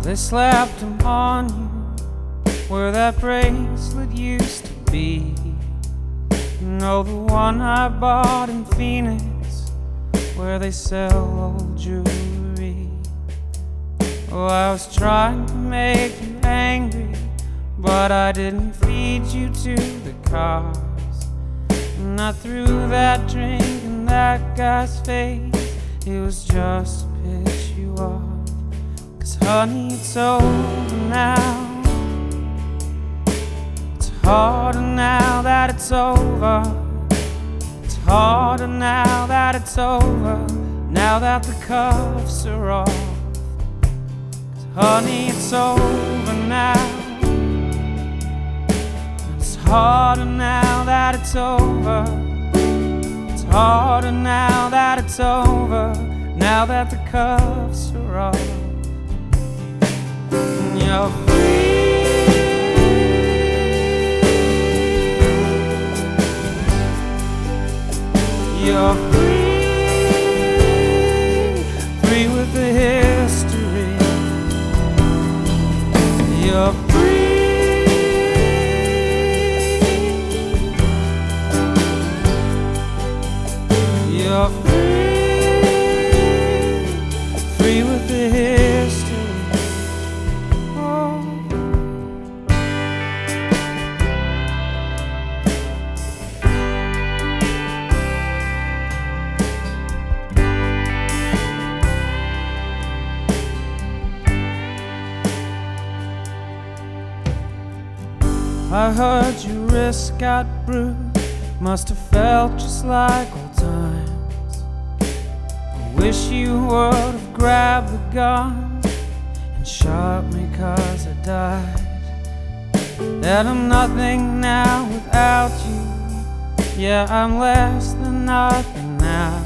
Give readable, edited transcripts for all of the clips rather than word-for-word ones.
They slapped them on you where that bracelet used to be. You know, the one I bought in Phoenix where they sell old jewelry. Oh, I was trying to make you angry, but I didn't feed you to the cars. And I threw that drink in that guy's face. It was just to piss you off. 'Cause honey, it's over now. It's harder now that it's over. It's harder now that it's over, now that the cuffs are off. 'Cause honey, it's over now. It's harder now that it's over. It's harder now that it's over, now that the cuffs are off. And you're free. You're free, free with the history. You're free. You're free, free with the history. Oh. I heard your wrist got bruised, must have felt just like old times. I wish you would have grabbed the gun and shot me 'cause I died. That I'm nothing now without you. Yeah, I'm less than nothing now.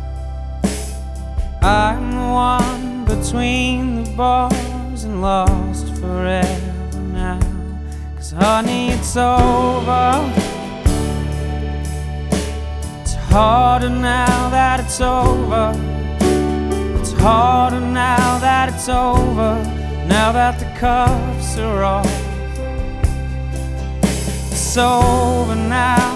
I'm the one between the bars and lost forever now. 'Cause honey, it's over. It's harder now that it's over. It's harder now that it's over, now that the cuffs are off. It's over now.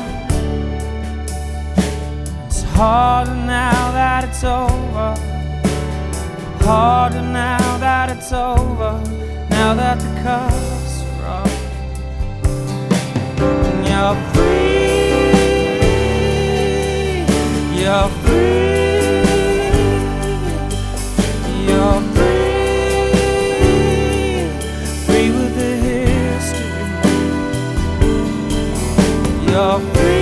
It's harder now that it's over. Harder now that it's over, now that the cuffs are off. And you're free. You're free. You're free, free with the history. You're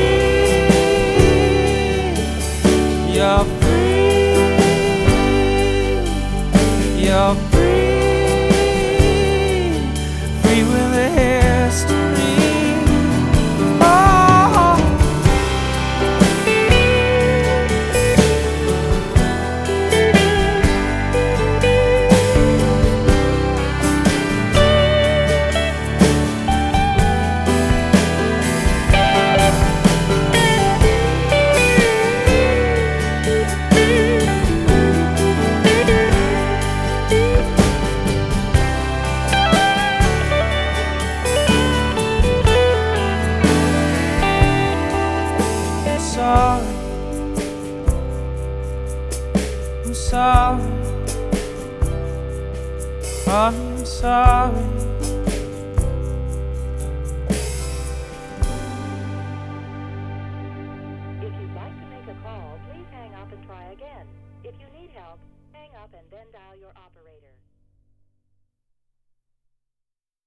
free. You're free. You're free, free with the history. Oh. I'm sorry, I'm sorry. If you'd like to make a call, please hang up and try again. If you need help, hang up and then dial your operator.